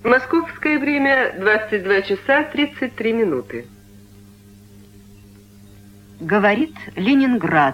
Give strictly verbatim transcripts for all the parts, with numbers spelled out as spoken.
Московское время двадцать два часа тридцать три минуты. Говорит Ленинград.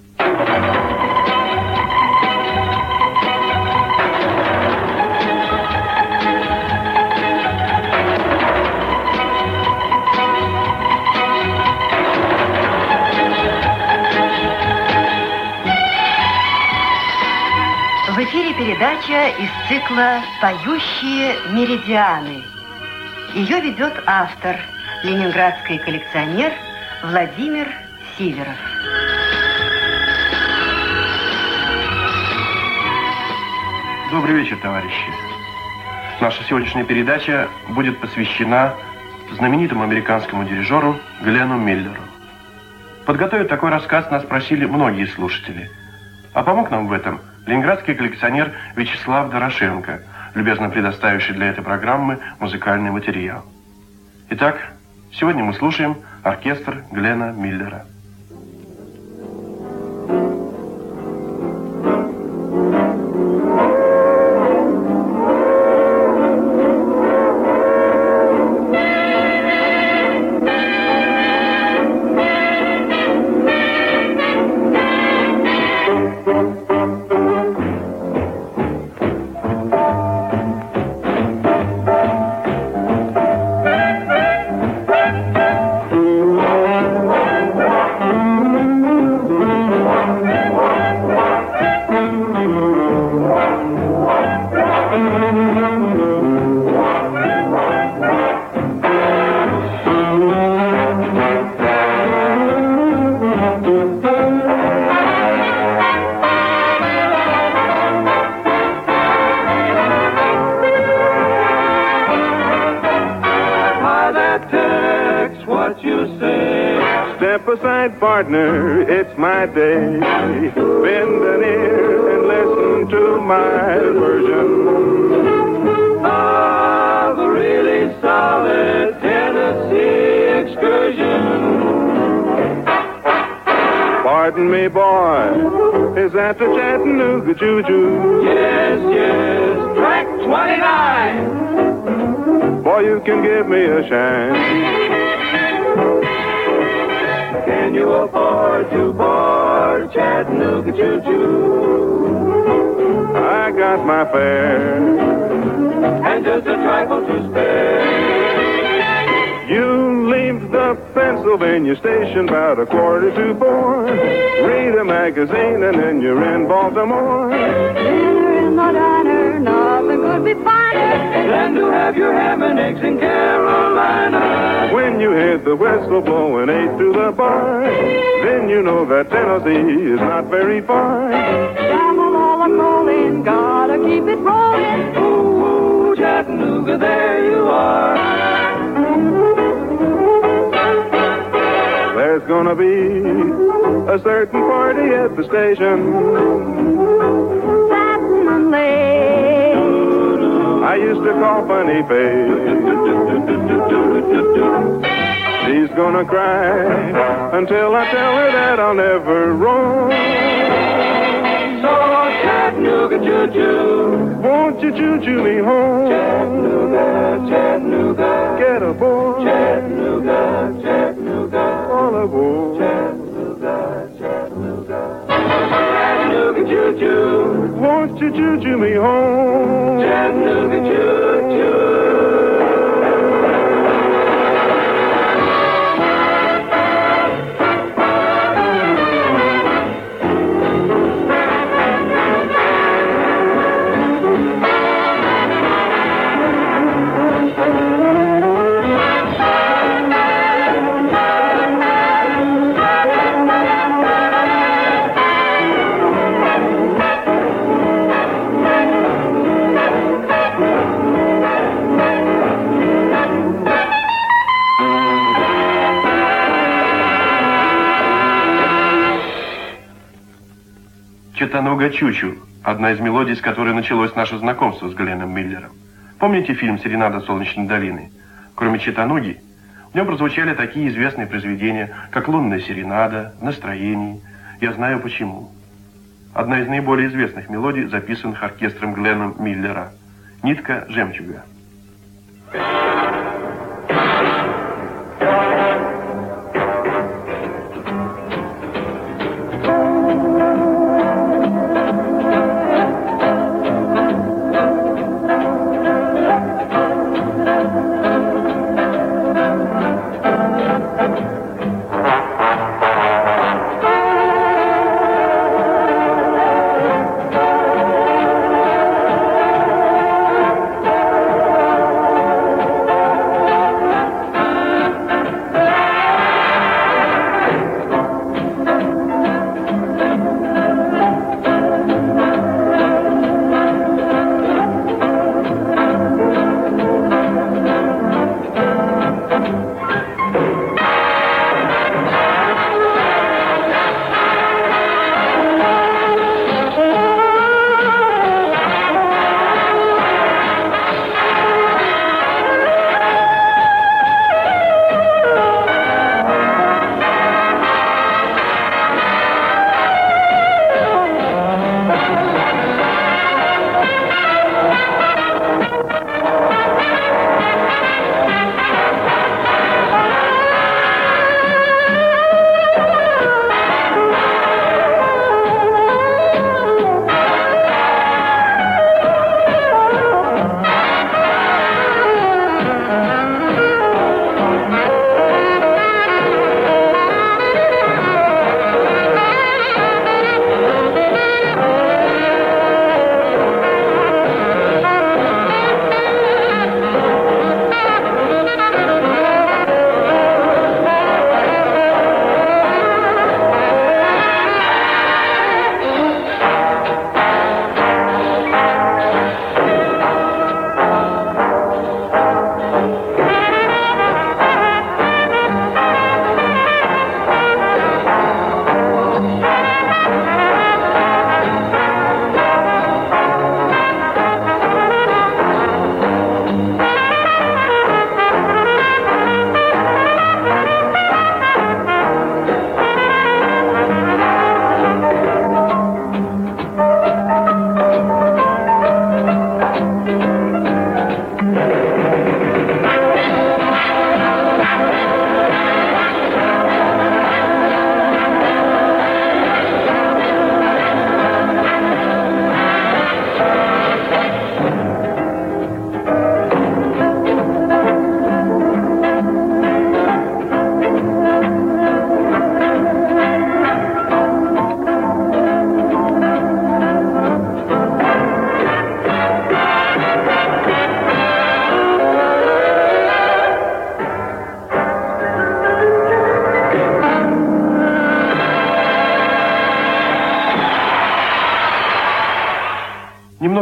В эфире передача из цикла «Поющие меридианы». Ее ведет автор, ленинградский коллекционер Владимир Сиверов. Добрый вечер, товарищи. Наша сегодняшняя передача будет посвящена знаменитому американскому дирижеру Гленну Миллеру. Подготовить такой рассказ нас просили многие слушатели. А помог нам в этом ленинградский коллекционер Вячеслав Дорошенко, любезно предоставивший для этой программы музыкальный материал. Итак, сегодня мы слушаем оркестр Гленна Миллера. Partner, it's my day. Bend an ear and listen to my version of a really solid Tennessee excursion. Pardon me, boy, is that the Chattanooga Choo-Choo? Yes, yes, track twenty-nine. Boy, you can give me a shine. Can you afford to board Chattanooga Choo-Choo? I got my fare and just a trifle to spare. You leave the Pennsylvania station about a quarter to four. Read a magazine and then you're in Baltimore. Dinner in the diner, nothing could be finer than to have your ham and eggs in Carolina. When you hear the whistle blowing eight to the bar, then you know that Tennessee is not very far. Shamble all a rolling, gotta keep it rolling. Ooh, ooh, Chattanooga, there you are. There's gonna be a certain party at the station. Satin and lace, I used to call Funny Face. She's gonna cry until I tell her that I'll never roam. So Chattanooga choo-choo, won't you choo-choo me home? Chattanooga, Chattanooga, get aboard. Chattanooga, Chattanooga, all aboard. Chattanooga, Chattanooga, Chattanooga choo-choo, won't you choo-choo me home? Chattanooga choo-choo. «Чаттануга Чучу» – одна из мелодий, с которой началось наше знакомство с Гленном Миллером. Помните фильм «Серенада Солнечной долины»? Кроме «Чаттануги», в нем прозвучали такие известные произведения, как «Лунная серенада», «Настроение», «Я знаю почему». Одна из наиболее известных мелодий, записанных оркестром Гленна Миллера – «Нитка жемчуга».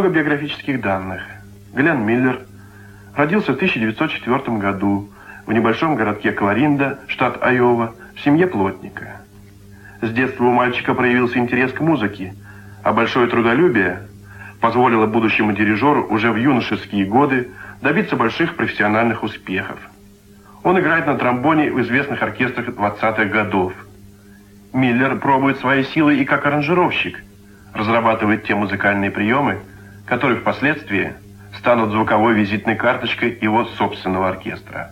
Немного биографических данных. Глен Миллер родился в тысяча девятьсот четвёртом году в небольшом городке Кларинда, штат Айова, в семье плотника. С детства у мальчика проявился интерес к музыке, а большое трудолюбие позволило будущему дирижеру уже в юношеские годы добиться больших профессиональных успехов. Он играет на тромбоне в известных оркестрах двадцатых годов. Миллер пробует свои силы и как аранжировщик, разрабатывает те музыкальные приемы, которые впоследствии станут звуковой визитной карточкой его собственного оркестра.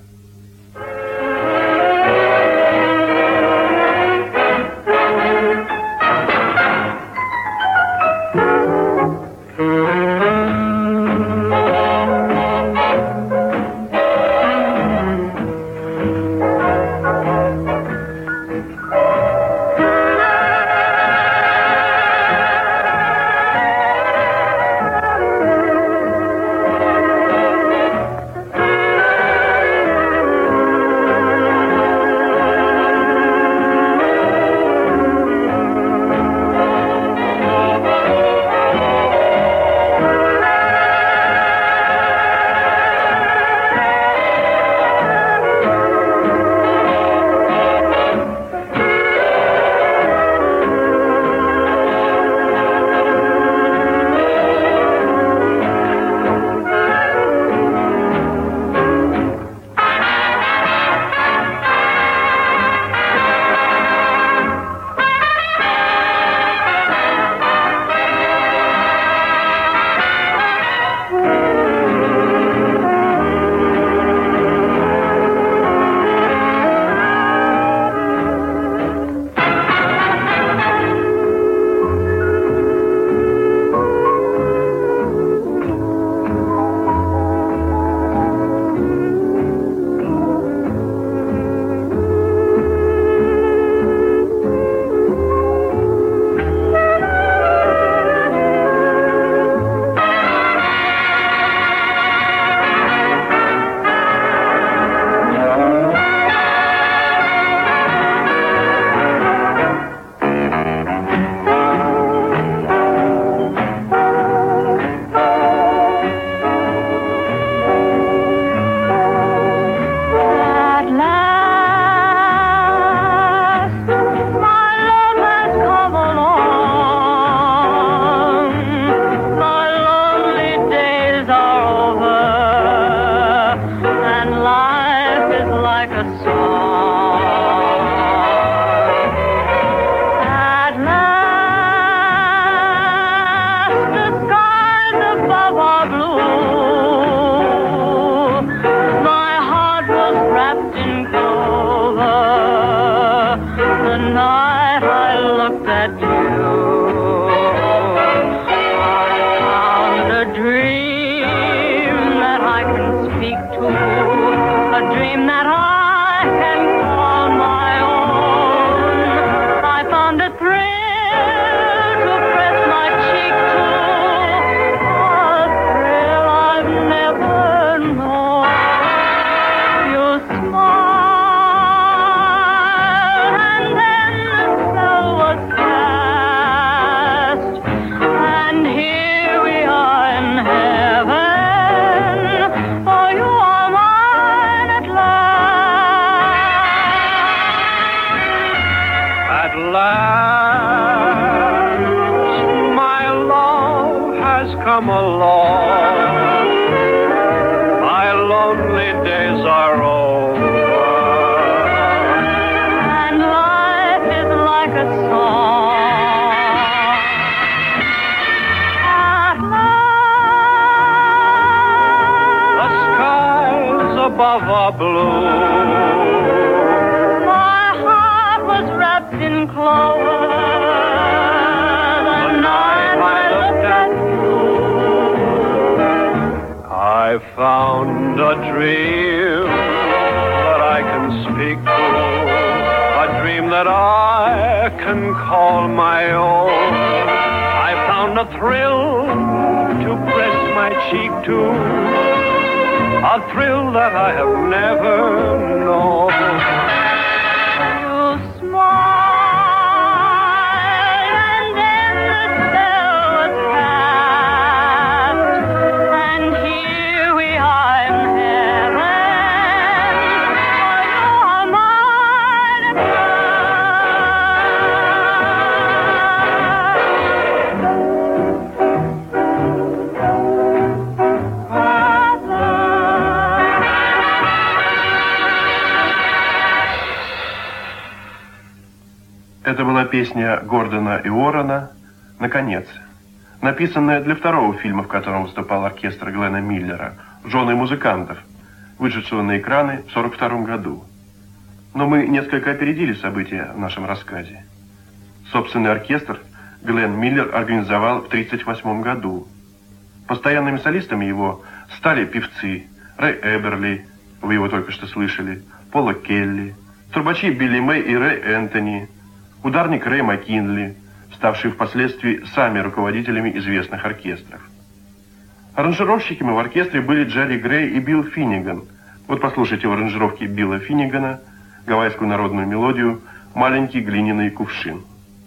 Это была песня Гордона и Уоррена «Наконец», написанная для второго фильма, в котором выступал оркестр Глена Миллера «Жены музыкантов», вышедшего на экраны в сорок втором году. Но мы несколько опередили события в нашем рассказе. Собственный оркестр Глен Миллер организовал в тридцать восьмом году. Постоянными солистами его стали певцы Рэй Эберли, вы его только что слышали, Пола Келли, трубачи Билли Мэй и Рэй Энтони, ударник Рэй Маккинли, ставшие впоследствии сами руководителями известных оркестров. Аранжировщиками в оркестре были Джерри Грей и Билл Финниган. Вот послушайте в аранжировке Билла Финнигана гавайскую народную мелодию «Маленький глиняный кувшин».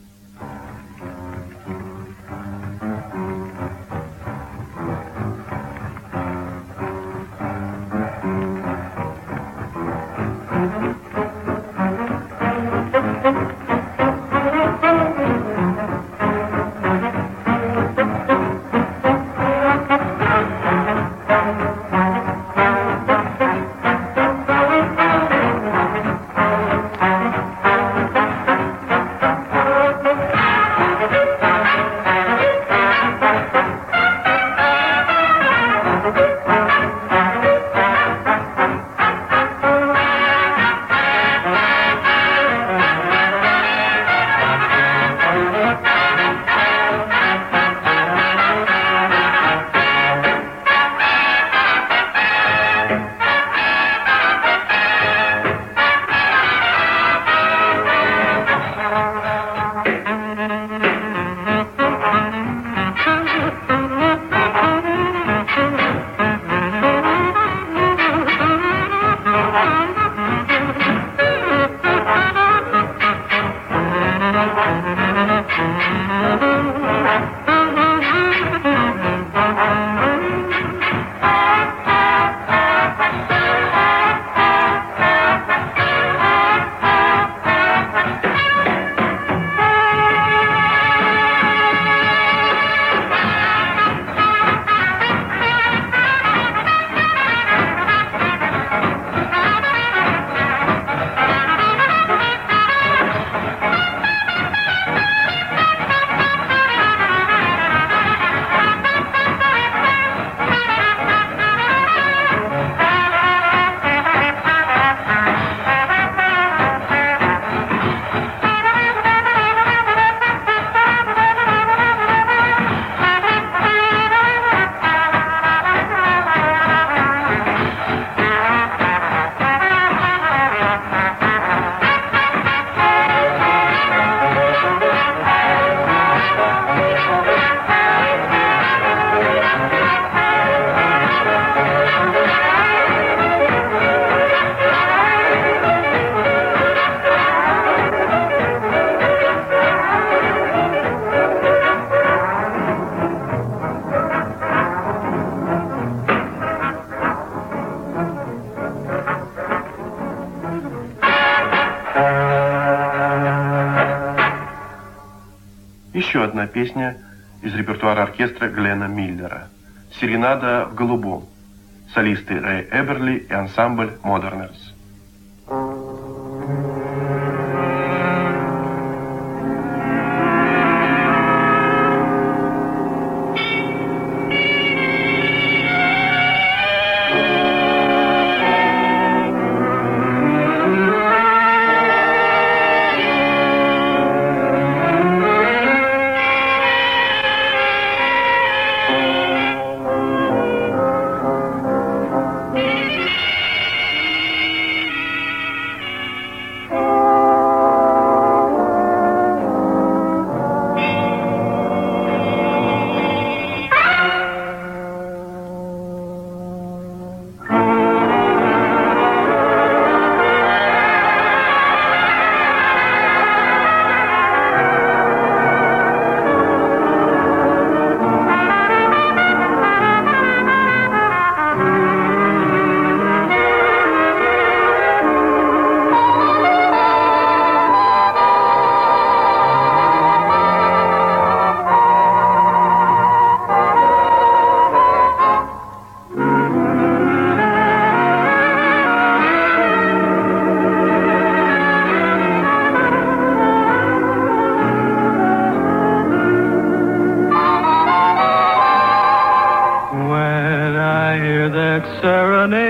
Еще одна песня из репертуара оркестра Глена Миллера «Серенада в голубом». Солисты Рэй Эберли и ансамбль «Модернерс».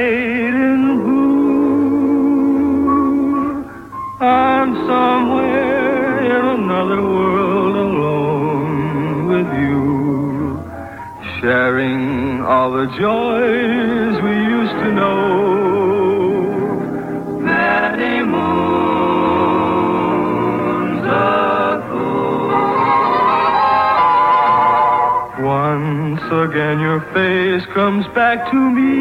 made in blue. I'm somewhere in another world alone with you, sharing all the joys we used to know. Many moons ago. Once again your face comes back to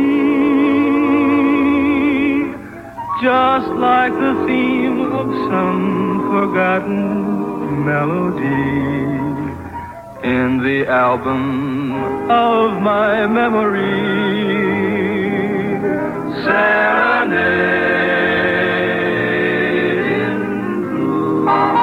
me, just like the theme of some forgotten melody in the album of my memory. Serenade in blue.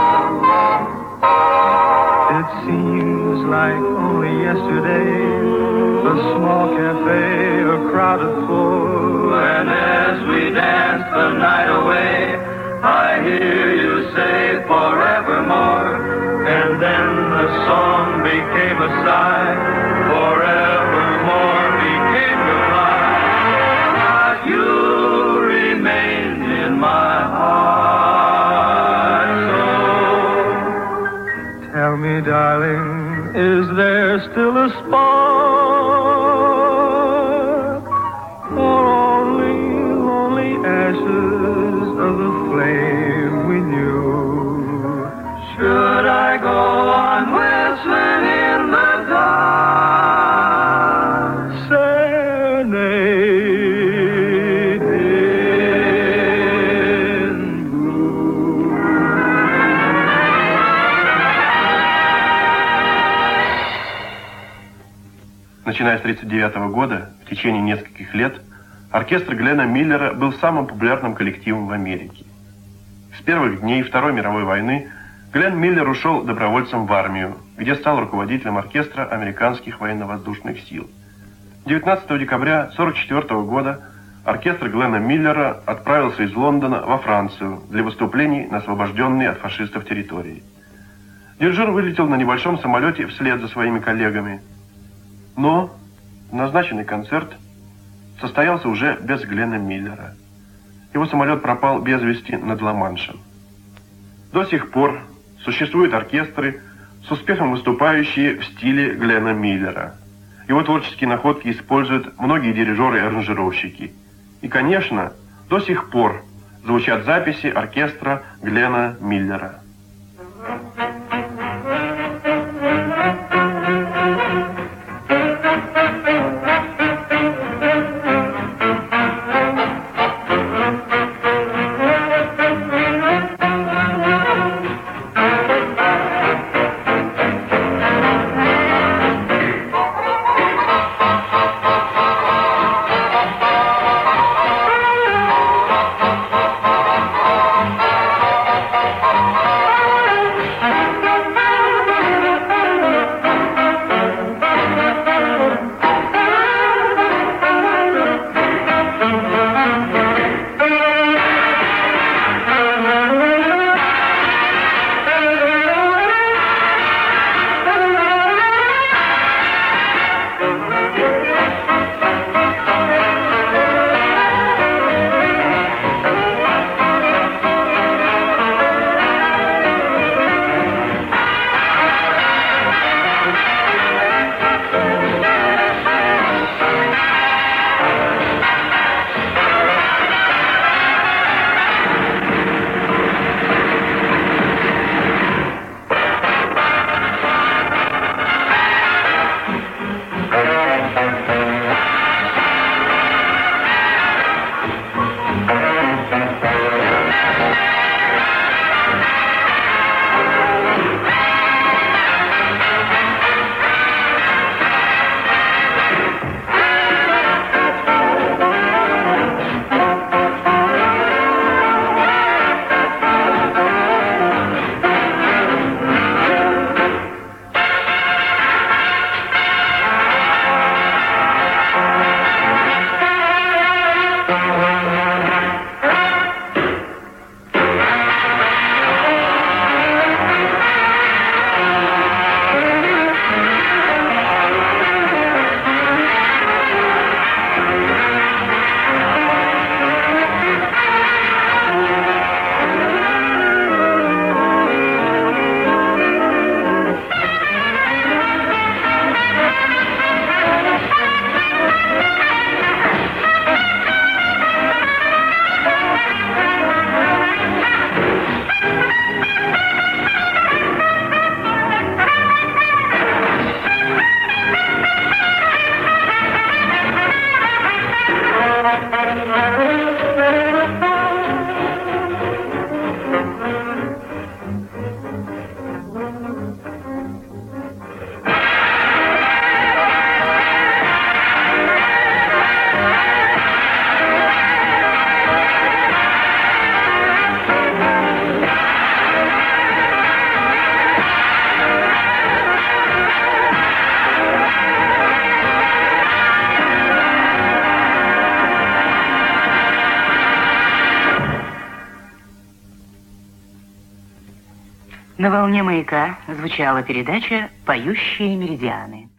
It seems like only yesterday, a small cafe, a crowded floor, and as we dance the night away, I hear you say forevermore. And then the song became a sigh, forevermore became goodbye. But you remained in my heart. So tell me, darling, is there still a spark, or only lonely ashes of the flame we knew? Should I go on whistling in the dark? Serenade in blue. Начиная с тридцать девятого года, в течение нескольких лет, оркестр Глена Миллера был самым популярным коллективом в Америке. С первых дней Второй мировой войны Глен Миллер ушел добровольцем в армию, где стал руководителем оркестра американских военно-воздушных сил. девятнадцатого декабря тысяча девятьсот сорок четвёртого года оркестр Глена Миллера отправился из Лондона во Францию для выступлений на освобожденной от фашистов территории. Дирижер вылетел на небольшом самолете вслед за своими коллегами, но назначенный концерт состоялся уже без Глена Миллера. Его самолет пропал без вести над Ла-Маншем. До сих пор существуют оркестры, с успехом выступающие в стиле Глена Миллера. Его творческие находки используют многие дирижеры и аранжировщики. И, конечно, до сих пор звучат записи оркестра Глена Миллера. На волне «Маяка» звучала передача «Поющие меридианы».